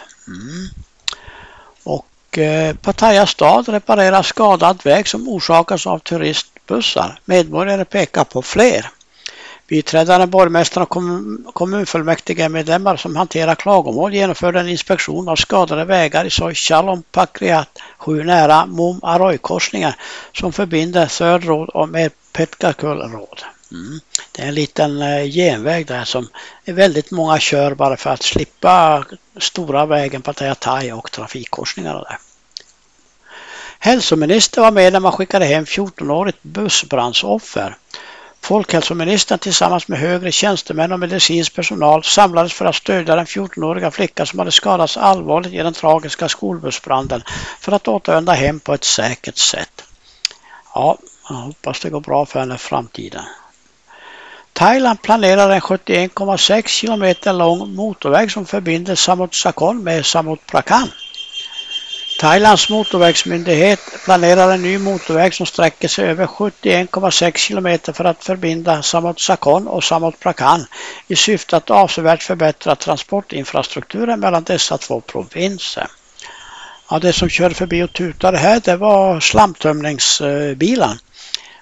Och Pattaya stad reparerar skadad väg som orsakas av turistbussar. Medborgare pekar på fler. Biträdande borgmästare och kommunfullmäktige medlemmar som hanterar klagomål genomförde en inspektion av skadade vägar i Soichalom Pakriat 7 nära Mum Arroy-korsningen som förbinder Third Road med Petkakull Road. Det är en liten genväg där som väldigt många kör bara för att slippa stora vägen Pattaya Thai och trafikkorsningarna där. Hälsoministern var med när man skickade hem 14-årigt bussbrandsoffer. Folkhälsoministern tillsammans med högre tjänstemän och medicinsk personal samlades för att stödja den 14-åriga flicka som hade skadats allvarligt i den tragiska skolbussbranden för att återvända hem på ett säkert sätt. Ja, jag hoppas det går bra för henne i framtiden. Thailand planerar en 71,6 kilometer lång motorväg som förbinder Samut Sakhon med Samut Prakan. Thailands motorvägsmyndighet planerar en ny motorväg som sträcker sig över 71,6 kilometer för att förbinda Samut Sakhon och Samut Prakan i syfte att avsevärt förbättra transportinfrastrukturen mellan dessa två provinser. Ja, det som körde förbi och tutade här, det var slamtömningsbilen.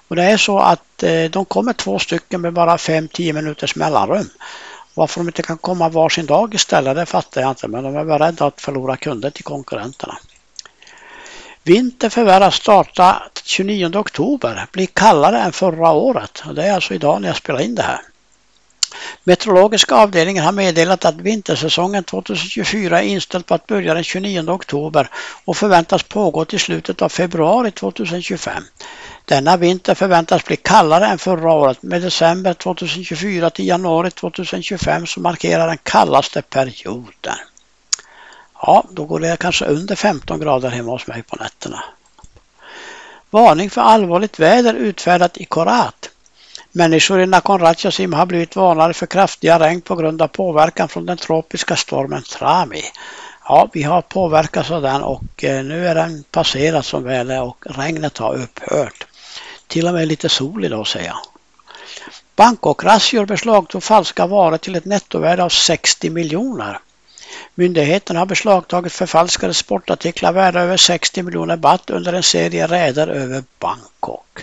Och det är så att de kommer 2 stycken med bara 5-10 minuters mellanrum. Varför de inte kan komma varsin dag istället, det fattar jag inte, men de är bara rädda att förlora kunder till konkurrenterna. Vinter förvärras starta 29 oktober, blir kallare än förra året. Och det är alltså idag när jag spelar in det här. Meteorologiska avdelningen har meddelat att vintersäsongen 2024 är inställd på att börja den 29 oktober och förväntas pågå till slutet av februari 2025. Denna vinter förväntas bli kallare än förra året med december 2024 till januari 2025 som markerar den kallaste perioden. Ja, då går det kanske under 15 grader hemma hos mig på nätterna. Varning för allvarligt väder utfärdat i Korat. Människor i Nakhon Ratchasima har blivit varnade för kraftiga regn på grund av påverkan från den tropiska stormen Trami. Ja, vi har påverkats av den och nu är den passerad som väl är och regnet har upphört. Till och med lite sol idag säger jag. Bangkok-razzior beslagtog falska varor till ett nettovärde av 60 miljoner. Myndigheten har beslagtagit förfalskade sportartiklar värda över 60 miljoner baht under en serie räder över Bangkok.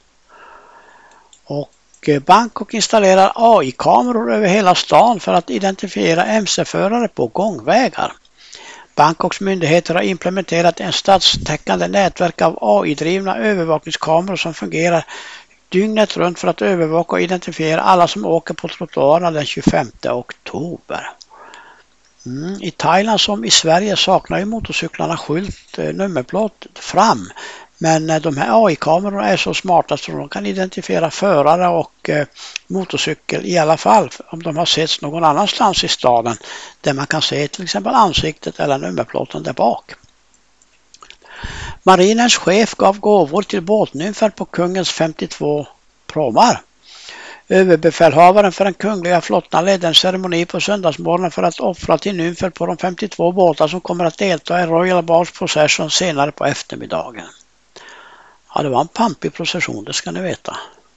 Och Bangkok installerar AI-kameror över hela stan för att identifiera MC-förare på gångvägar. Bangkoks myndigheter har implementerat en stadstäckande nätverk av AI-drivna övervakningskameror som fungerar dygnet runt för att övervaka och identifiera alla som åker på trottoarerna den 25 oktober. I Thailand som i Sverige saknar ju motorcyklarna skylt nummerplåt fram. Men de här AI-kamerorna är så smarta så de kan identifiera förare och motorcykel i alla fall om de har setts någon annanstans i staden där man kan se till exempel ansiktet eller nummerplåten där bak. Marinens chef gav gåvor till båtnymfer på kungens 52 pråmar. Överbefälhavaren för den kungliga flottan ledde en ceremoni på söndagsmorgonen för att offra till nymfer på de 52 båtar som kommer att delta i Royal Barge Procession senare på eftermiddagen. Ja, det var en pampig procession, det ska ni veta.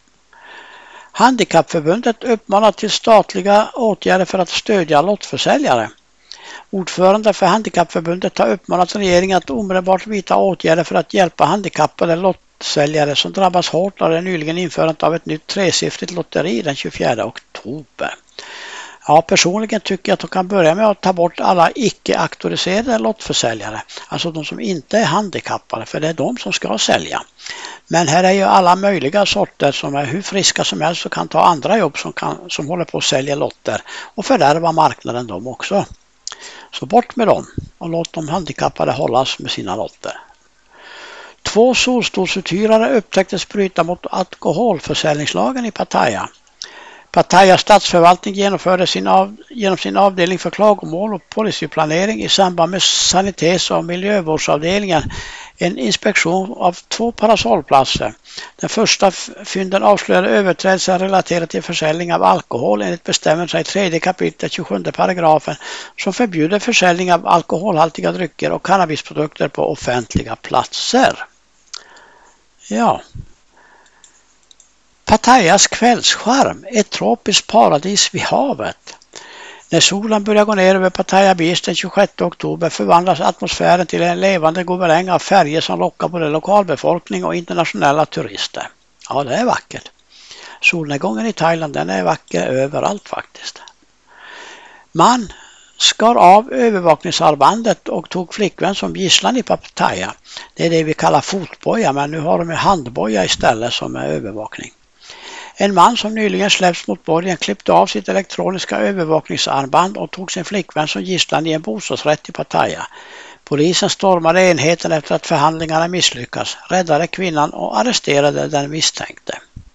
Handikappförbundet uppmanar till statliga åtgärder för att stödja lottförsäljare. Ordförande för Handikappförbundet har uppmanat regeringen att omedelbart vidta åtgärder för att hjälpa handikappade lottsäljare som drabbas hårt av det nyligen införandet av ett nytt tresiffrigt lotteri den 24 oktober. Ja, personligen tycker jag att de kan börja med att ta bort alla icke-auktoriserade lottförsäljare, alltså de som inte är handikappade, för det är de som ska sälja. Men här är ju alla möjliga sorter som är hur friska som helst och kan ta andra jobb som håller på att sälja lotter och fördärva marknaden de också. Så bort med dem och låt de handikappade hållas med sina lotter. 2 solstolsuthyrare upptäcktes bryta mot alkoholförsäljningslagen i Pattaya. Pattaya stadsförvaltning genomförde genom sin avdelning för klagomål och policyplanering i samband med sanitets- och miljövårdsavdelningen en inspektion av 2 parasolplatser. Den första fynden avslöjade överträdelser relaterade till försäljning av alkohol enligt bestämmelser i 3 kapitel 27 paragrafen som förbjuder försäljning av alkoholhaltiga drycker och cannabisprodukter på offentliga platser. Ja. Pattayas kvällsskärm, ett tropiskt paradis vid havet. När solen börjar gå ner över Pattaya Beach den 26 oktober förvandlas atmosfären till en levande gobeläng av färger som lockar både lokalbefolkning och internationella turister. Ja, det är vackert. Solnedgången i Thailand, den är vacker överallt faktiskt. Man skar av övervakningsarmbandet och tog flickvän som gisslan i Pattaya. Det är det vi kallar fotboja, men nu har de handboja istället som är övervakning. En man som nyligen släppts mot borgen klippte av sitt elektroniska övervakningsarmband och tog sin flickvän som gisslan i en bostadsrätt i Pattaya. Polisen stormade enheten efter att förhandlingarna misslyckats, räddade kvinnan och arresterade den misstänkte.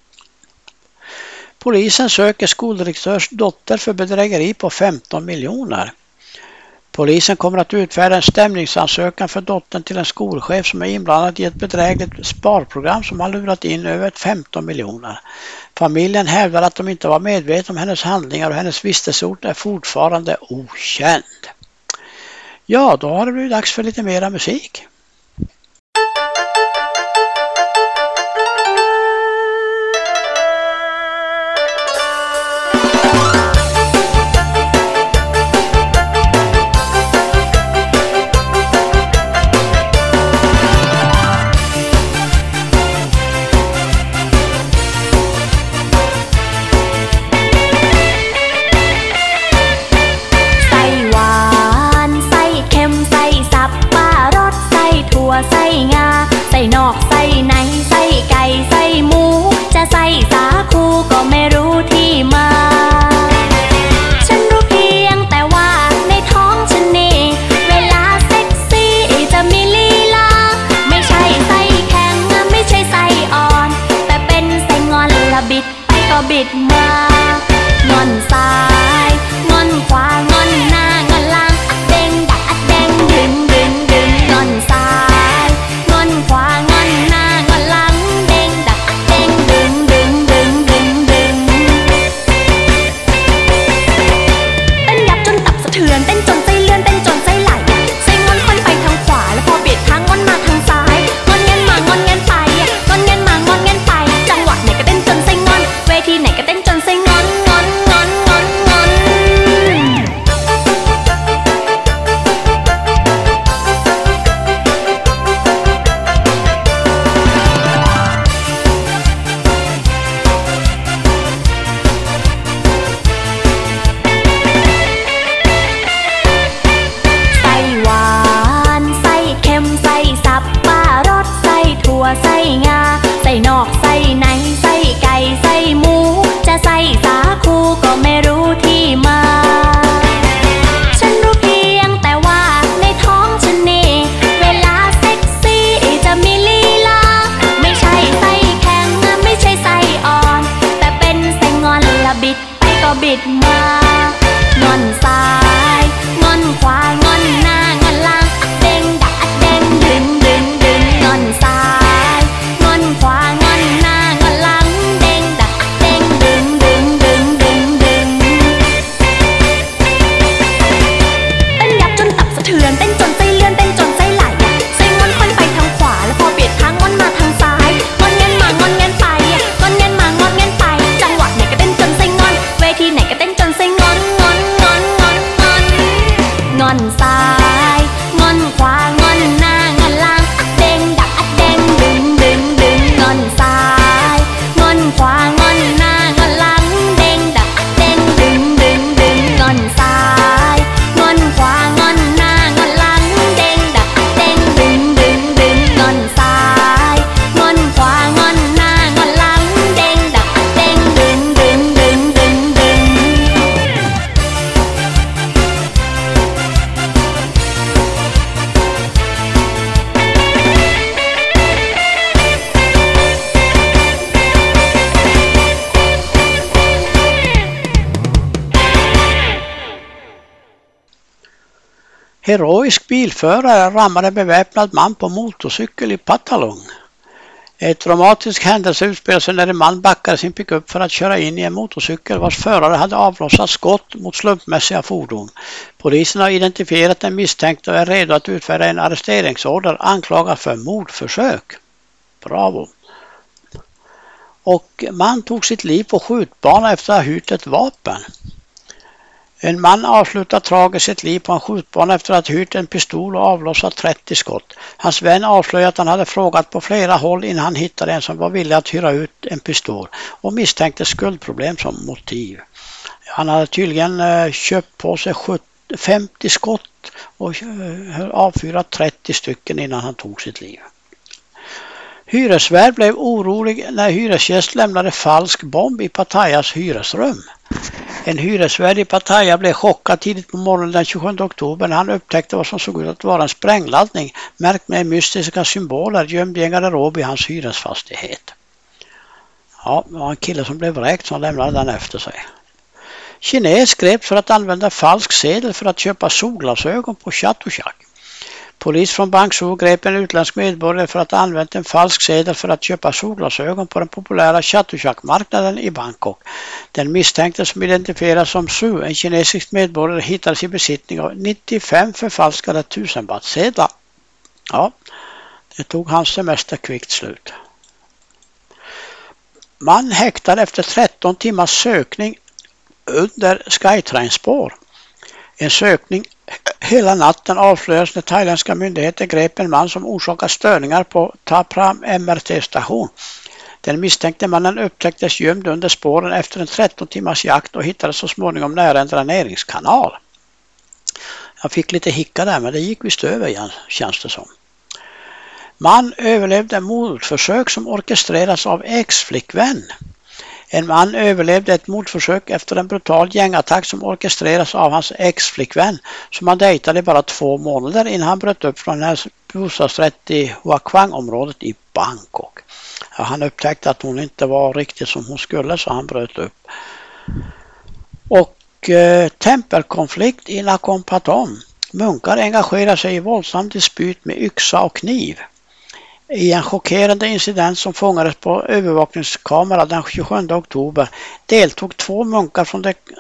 Polisen söker skoldirektörs dotter för bedrägeri på 15 miljoner. Polisen kommer att utfärda en stämningsansökan för dottern till en skolchef som är inblandad i ett bedrägligt sparprogram som har lurat in över 15 miljoner. Familjen hävdar att de inte var medvetna om hennes handlingar och hennes vistelseort är fortfarande okänd. Ja, då har det blivit dags för lite mera musik. เทือนเต้นจนใจเลื่อนเต้นจนใจไหลใจงอนควันไปทางขวาแล้วพอเบียดทางงอนมาทางซ้ายงอนเงี้ยมางอนเงี้ยไปงอนเงี้ยมางอนเงี้ยไปจังหวะไหนก็เต้นจนใจงอนเวทีไหนก็เต้นจนใจงอนงอนงอนงอนงอนใส่งาใส่นอกใส่ในใส่ไก่ใส่หมูจะใส่สาคูก็ไม่รู้ที่มาฉันรู้เพียงแต่ว่าในท้องฉันนี่เวลาเซ็กซี่จะมีลีลาไม่ใช่ไส้แข็งไม่ใช่ไส้อ่อนแต่เป็นไส้งอนละบิดไปก็บิดมางอนซ้ายงอนขวางอนหน้างอนหลังเด้งดักเด้งดึงดึงดึงงอนซ้ายขวางอนหน้างอนหลังเด้งดักเด้งดึงดึงดึงดึงดึงเต้นยับจนตับสะเทือนเต้นจนใจเลื่อนเต้นจนใจไหลใจงอนควันไปทางขวาแล้วพอเบียดทางงอนมาทางซ้ายงอนเงี้ยมางอนเงี้ยไปงอนเงี้ยมางอนเงี้ยไปจังหวะไหนก็เต้นจนใจงอนเวทีไหนก็เต้นจนใจงอนงอนงอนงอนงอนงอนซ้ายงอนขวางอนหน้างอนหลังเด้งดักเด้งดึงดึงดึงงอนซ้ายงอนขวางอนหน้างอนหลังเด้งดักเด้งดึงดึงดึงงอนซ้ายงอนขวางอนหน้างอนหลังเด้งดักเด้งดึงดึงดึงงอนซ้ายงอนขวางอนหน้างอนหลังเด้งดักเด้งดึงดึงดึงดึงดึง Heroisk bilförare rammade beväpnad man på motorcykel i Patalong. Ett dramatisk händelse utspelade sig när en man backade sin pickup för att köra in i en motorcykel vars förare hade avlossat skott mot slumpmässiga fordon. Polisen har identifierat den misstänkte och är redo att utfärda en arresteringsorder anklagad för mordförsök. Bravo! Och man tog sitt liv på skjutbana efter att ha hyrt ett vapen. En man avslutar tragiskt sitt liv på en skjutbana efter att ha hyrt en pistol och avlossat 30 skott. Hans vän avslöjade att han hade frågat på flera håll innan han hittade en som var villig att hyra ut en pistol och misstänkte skuldproblem som motiv. Han hade tydligen köpt på sig 50 skott och avfyrat 30 stycken innan han tog sitt liv. Hyresvärd blev orolig när hyresgäst lämnade falsk bomb i Pattayas hyresrum. En hyresvärd i Pattaya blev chockad tidigt på morgonen den 27 oktober när han upptäckte vad som såg ut att vara en sprängladdning märkt med mystiska symboler gömd i en garderob i hans hyresfastighet. Ja, det var en kille som blev vräkt som lämnade den efter sig. Kines greps för att använda falsk sedel för att köpa solglasögon på Chatuchak. Polis från Bangsu grep en utländsk medborgare för att ha använt en falsk sedel för att köpa solglasögon på den populära Chatuchak-marknaden i Bangkok. Den misstänkte som identifieras som Su, en kinesisk medborgare, hittades i besittning av 95 förfalskade 1000-baht-sedlar. Ja, det tog hans semester kvickt slut. Man häktad efter 13 timmars sökning under Skytrain-spår. En sökning hela natten avslöjades när thailändska myndigheter grep en man som orsakade störningar på Ta Pram MRT-station. Den misstänkte mannen upptäcktes gömd under spåren efter en 13 timmars jakt och hittades så småningom nära en dräneringskanal. Jag fick lite hicka där, men det gick visst över igen, känns det som. Man överlevde mordförsök som orkestrerats av ex-flickvän. En man överlevde ett mordförsök efter en brutal gängattack som orkestreras av hans ex-flickvän som han dejtade bara 2 månader innan han bröt upp från hennes bostadsrätt i Huakwang-området i Bangkok. Ja, han upptäckte att hon inte var riktigt som hon skulle, så han bröt upp. Och tempelkonflikt i Nakhon Pathom. Munkar engagerar sig i våldsam dispyt med yxa och kniv. I en chockerande incident som fångades på övervakningskamera den 27 oktober deltog 2 munkar från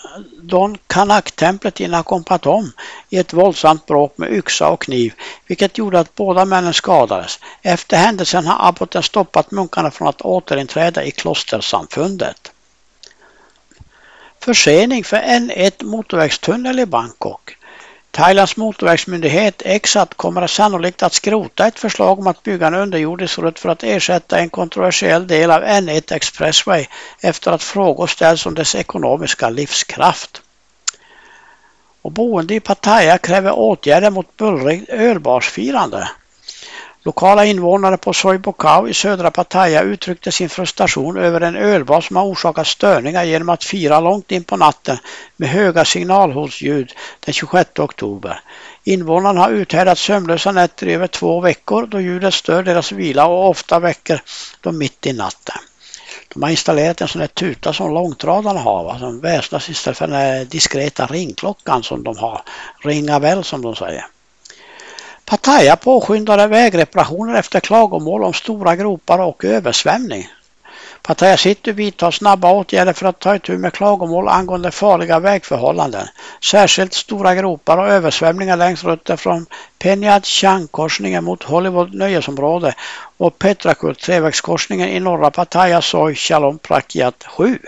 Don Kanak-templet i Nakhon Pathom i ett våldsamt bråk med yxa och kniv, vilket gjorde att båda männen skadades. Efter händelsen har abboten stoppat munkarna från att återinträda i klostersamfundet. Försening för N1 motorvägstunnel i Bangkok. Thailands motorvägsmyndighet Exat kommer sannolikt att skrota ett förslag om att bygga en underjordisk rutt för att ersätta en kontroversiell del av N1 Expressway efter att frågor ställs om dess ekonomiska livskraft. Och boende i Pattaya kräver åtgärder mot bullrigt ölbarsfirande. Lokala invånare på Soi Buakhao i södra Pattaya uttryckte sin frustration över en ölbar som har orsakat störningar genom att fira långt in på natten med höga signalhotljud den 26 oktober. Invånarna har uthärdat sömnlösa nätter i över 2 veckor då ljudet stör deras vila och ofta väcker dem mitt i natten. De har installerat en sån här tuta som långtradarna har, som väsnas istället för den här diskreta ringklockan som de har. Ringa väl som de säger. Pattaya påskyndade vägreparationer efter klagomål om stora gropar och översvämning. Pattaya City vidtar snabba åtgärder för att ta itu med klagomål angående farliga vägförhållanden. Särskilt stora gropar och översvämningar längs rutten från Penyat Chang-korsningen mot Hollywood nöjesområde och Petrakut trevägskorsningen i norra Pattaya Soi Shalom Prakyat 7.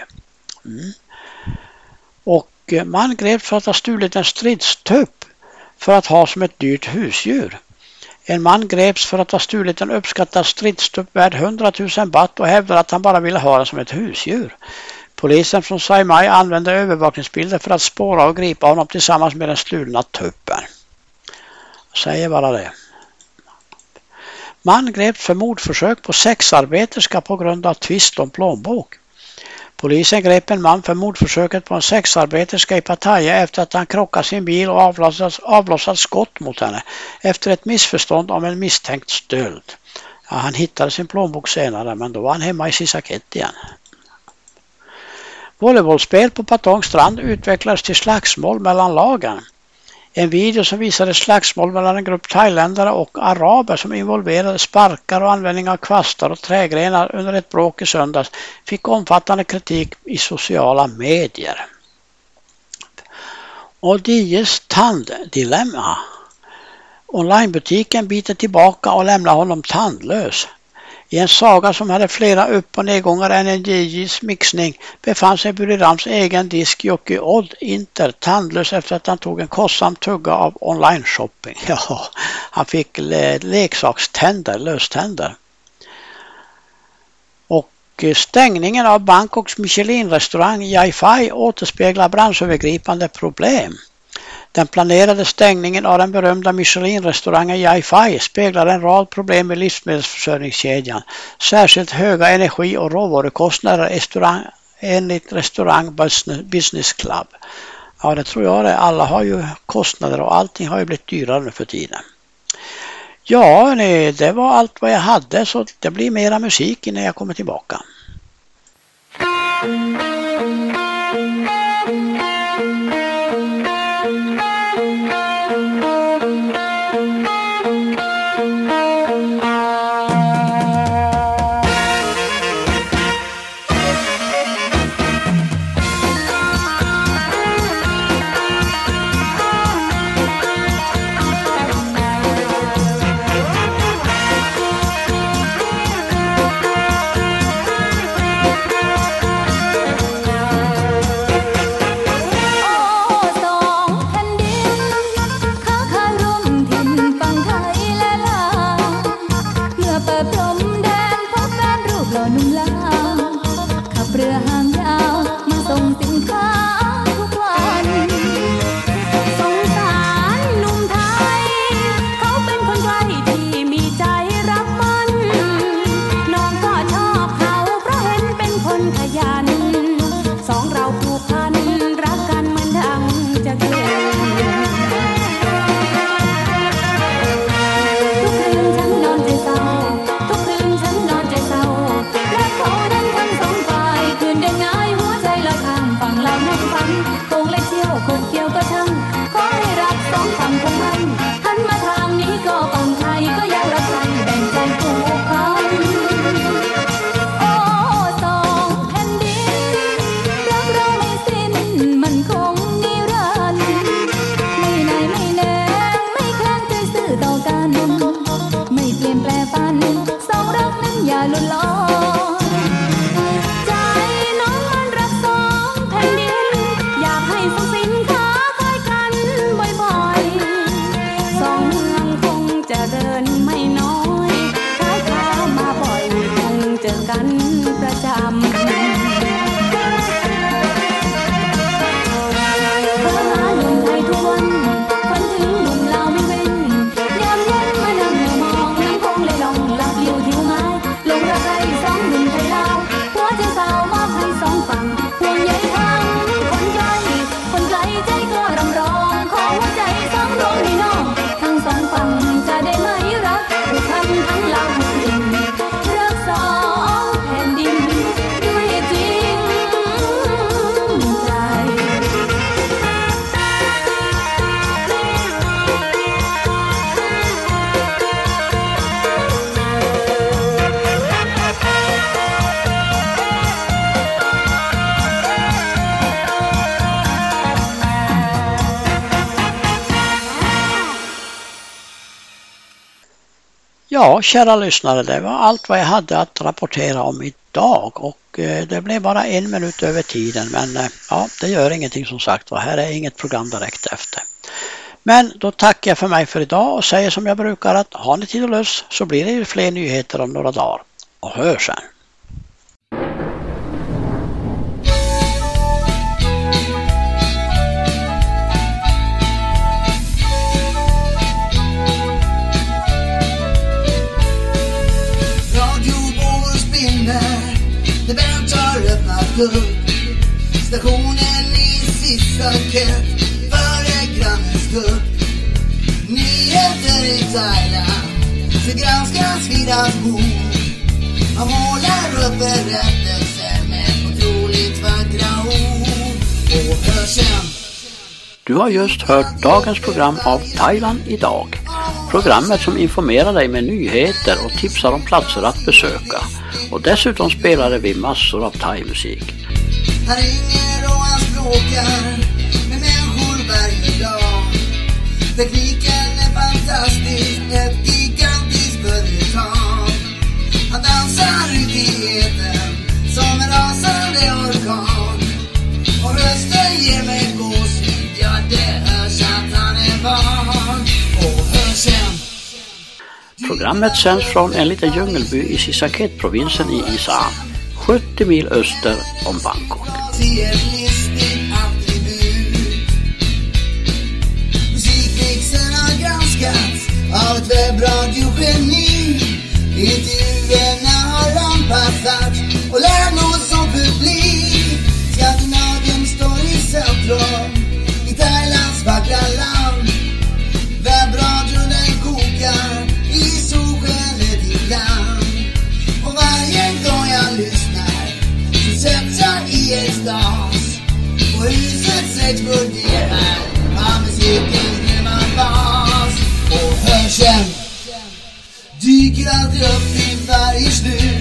Och man greps för att ha stulit en stridstupp för att ha som ett dyrt husdjur. En man greps för att ha stulit en uppskattad stridstupp värd 100 000 baht och hävdade att han bara ville ha den som ett husdjur. Polisen från Sai Mai använde övervakningsbilder för att spåra och gripa honom tillsammans med den stulna tuppen. Jag säger bara det. Man greps för mordförsök på sexarbeterska på grund av tvist om plånbok. Polisen grep en man för mordförsöket på en sexarbeterska i Pattaya efter att han krockat sin bil och avlossat skott mot henne efter ett missförstånd om en misstänkt stöld. Ja, han hittade sin plånbok senare, men då var han hemma i Sisaket igen. Volleybollspel på Patong strand utvecklades till slagsmål mellan lagen. En video som visade slagsmål mellan en grupp thailändare och araber som involverade sparkar och användning av kvastar och trägrenar under ett bråk i söndags fick omfattande kritik i sociala medier. Och Dijes tanddilemma. Onlinebutiken biter tillbaka och lämnar honom tandlös. I en saga som hade flera upp- och nedgångar än en Gigis mixning befann sig Burirams egen disk Jocke Odd Inter tandlös efter att han tog en kostsam tugga av online-shopping. Ja, han fick leksakständer, löständer. Och stängningen av Bangkoks Michelin-restaurang Yai Fai återspeglar branschövergripande problem. Den planerade stängningen av den berömda Michelin-restaurangen Yai Fai speglar en rad problem med livsmedelsförsörjningskedjan. Särskilt höga energi- och råvarukostnader enligt restaurang Business Club. Ja, det tror jag det. Alla har ju kostnader och allting har ju blivit dyrare nu för tiden. Ja, nej, det var allt vad jag hade, så det blir mera musik innan jag kommer tillbaka. กันประจำ Ja, kära lyssnare, det var allt vad jag hade att rapportera om idag och det blev bara 1 minut över tiden, men ja, det gör ingenting som sagt, va? Här är inget program direkt efter. Men då tackar jag för mig för idag och säger som jag brukar att har ni tid och lust så blir det ju fler nyheter om några dagar. Och hör sen! Det väntar öppnat upp stationen i sista kött före grannens kupp. Nyheter i Thailand så granskas vid hans bord. Han målar upp berättelser med otroligt vackra ord. Och hör sen. Du har just hört dagens program av Thailand idag. Programmet som informerar dig med nyheter och tipsar om platser att besöka. Och dessutom spelade vi massor av thaimusik. Han ringer och han språkar med människor varje dag. Tekniken är fantastisk, ett gigantiskt företag. Han dansar ut i etern som en rasande orkan. Och rösten ger mig gåshud, ja det hörs att han är van. Och hör sen. Programmet sänds från en liten djungelby i Sisaket-provinsen i Isan, 70 mil öster om Bangkok. Musikmixen har granskats av ett webbradiogeni. Intervjuerna har anpassats och lärmål som publik. Skandinavien står i centrum i Thailands vackra land. Webbradion den kokar i solskenet ibland. Och varje gång jag lyssnar så sätts jag i extas. Och huset exploderar av musikens grymma bas. Och hör sen dyker alltid upp i varje slut